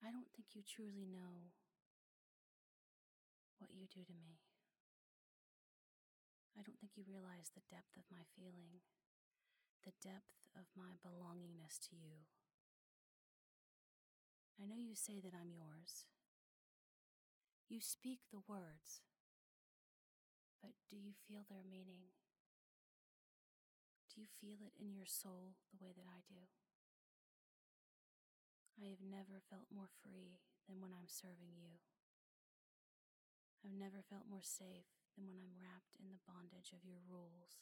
I don't think you truly know what you do to me. I don't think you realize the depth of my feeling, the depth of my belongingness to you. I know you say that I'm yours. You speak the words, but do you feel their meaning? Do you feel it in your soul the way that I do? I have never felt more free than when I'm serving you. I've never felt more safe than when I'm wrapped in the bondage of your rules.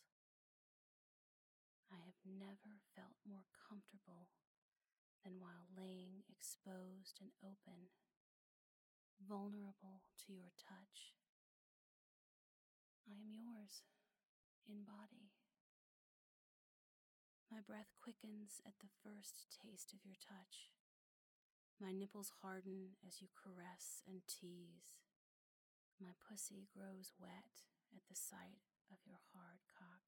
I have never felt more comfortable than while laying exposed and open, vulnerable to your touch. I am yours in body. My breath quickens at the first taste of your touch. My nipples harden as you caress and tease. My pussy grows wet at the sight of your hard cock.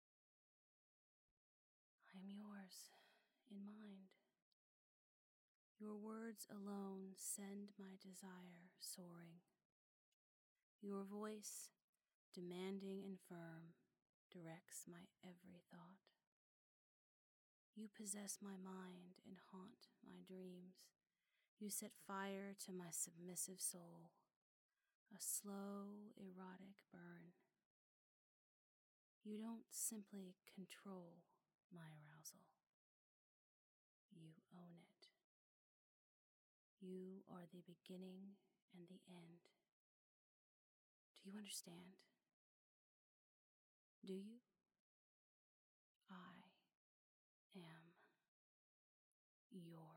I am yours in mind. Your words alone send my desire soaring. Your voice, demanding and firm, directs my every thought. You possess my mind and haunt my dreams. You set fire to my submissive soul, a slow, erotic burn. You don't simply control my arousal. You own it. You are the beginning and the end. Do you understand? Do you? I am yours.